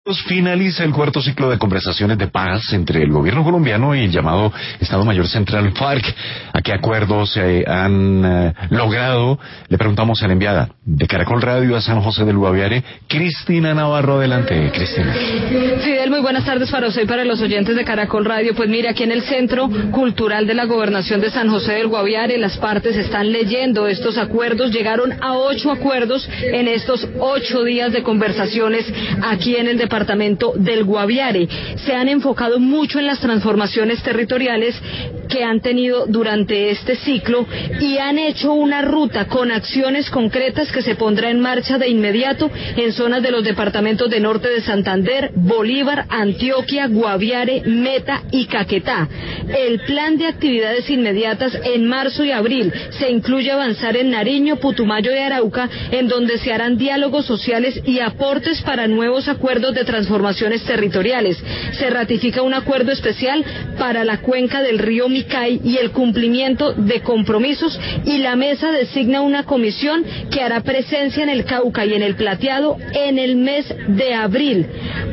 Finaliza el cuarto ciclo de conversaciones de paz entre el gobierno colombiano y el llamado Estado Mayor Central FARC. ¿A qué acuerdos se han logrado? Le preguntamos a la enviada de Caracol Radio a San José del Guaviare, Cristina Navarro. Adelante, Cristina. Fidel, muy buenas tardes para usted y para los oyentes de Caracol Radio. Pues mire, aquí en el Centro Cultural de la Gobernación de San José del Guaviare, las partes están leyendo estos acuerdos. Llegaron a 8 acuerdos en estos 8 días de conversaciones aquí en el departamento del Guaviare. Se han enfocado mucho en las transformaciones territoriales que han tenido durante este ciclo y han hecho una ruta con acciones concretas que se pondrá en marcha de inmediato en zonas de los departamentos de Norte de Santander, Bolívar, Antioquia, Guaviare, Meta y Caquetá. El plan de actividades inmediatas en marzo y abril se incluye avanzar en Nariño, Putumayo y Arauca, en donde se harán diálogos sociales y aportes para nuevos acuerdos de transformaciones territoriales. Se ratifica un acuerdo especial para la cuenca del río Micay y el cumplimiento de compromisos, y la mesa designa una comisión que hará presencia en el Cauca y en el Plateado en el mes de abril.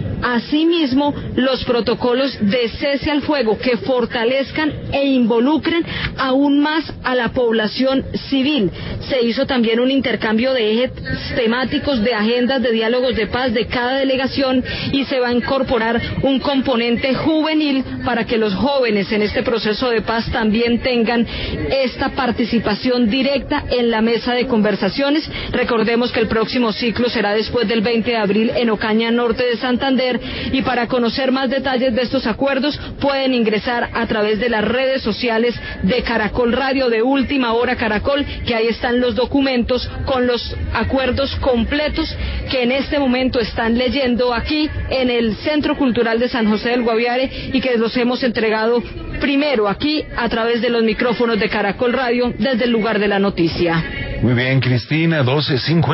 Asimismo, los protocolos de cese al fuego que fortalezcan e involucren aún más a la población civil. Se hizo también un intercambio de ejes temáticos de agendas de diálogos de paz de cada delegación, y se va a incorporar un componente juvenil para que los jóvenes en este proceso de paz también tengan esta participación directa en la mesa de conversaciones. Recordemos que el próximo ciclo será después del 20 de abril en Ocaña, Norte de Santander. Y para conocer más detalles de estos acuerdos pueden ingresar a través de las redes sociales de Caracol Radio, de Última Hora Caracol, que ahí están los documentos con los acuerdos completos que en este momento están leyendo aquí en el Centro Cultural de San José del Guaviare, y que los hemos entregado primero aquí a través de los micrófonos de Caracol Radio desde el lugar de la noticia. Muy bien, Cristina, 12:50.